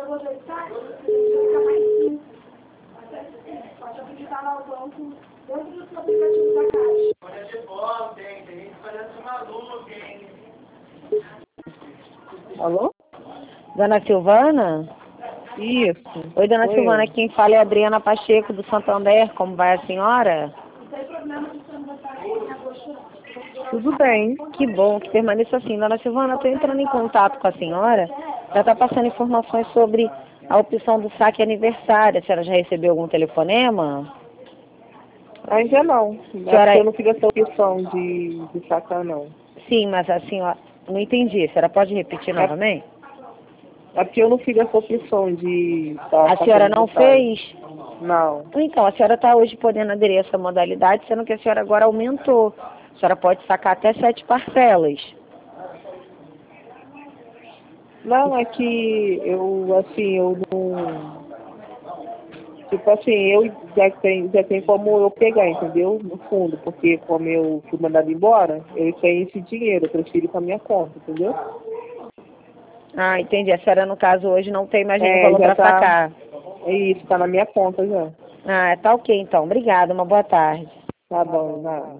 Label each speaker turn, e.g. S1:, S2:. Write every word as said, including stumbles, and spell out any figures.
S1: vou deitar, a gente vai ficar mais simples. Pode acreditar lá o banco dentro do seu aplicativo da Caixa.
S2: Olha de volta, hein? Tem gente parece maluco, hein?
S3: Alô?
S4: Dona Silvana?
S3: Isso.
S4: Oi, Dona
S3: Sou
S4: Silvana,
S3: eu.
S4: quem fala é a Adriana Pacheco, do Santander. Como vai a senhora?
S1: Não tem problema de você não botar aqui em agosto.
S3: Tudo bem.
S4: Que bom que permaneça assim. Dona Silvana, estou entrando em contato com a senhora. Já está passando informações sobre a opção do saque aniversário. A senhora já recebeu algum telefonema?
S3: Ainda não.
S4: Senhora...
S3: Acho que eu não fiz essa opção de, de sacar, não.
S4: Sim, mas a senhora... Não entendi. A senhora pode repetir
S3: É,
S4: novamente?
S3: é porque eu não fiz essa opção de... Tá,
S4: A senhora não fez?
S3: Não.
S4: Então, a senhora está hoje podendo aderir a essa modalidade, sendo que a senhora agora aumentou. A senhora pode sacar até sete parcelas.
S3: Não, é que eu, assim, eu não... Tipo assim, eu já tenho, já tenho como eu pegar, entendeu? No fundo, porque como eu fui mandado embora, eu tenho esse dinheiro, eu transfiro para minha conta, entendeu?
S4: Ah, entendi. A senhora, no caso, hoje não tem mais nenhum
S3: É,
S4: valor
S3: já
S4: para
S3: tá,
S4: sacar.
S3: é isso, tá na minha conta já.
S4: Ah, tá ok então. Obrigada, uma boa tarde.
S3: Tá bom, nada.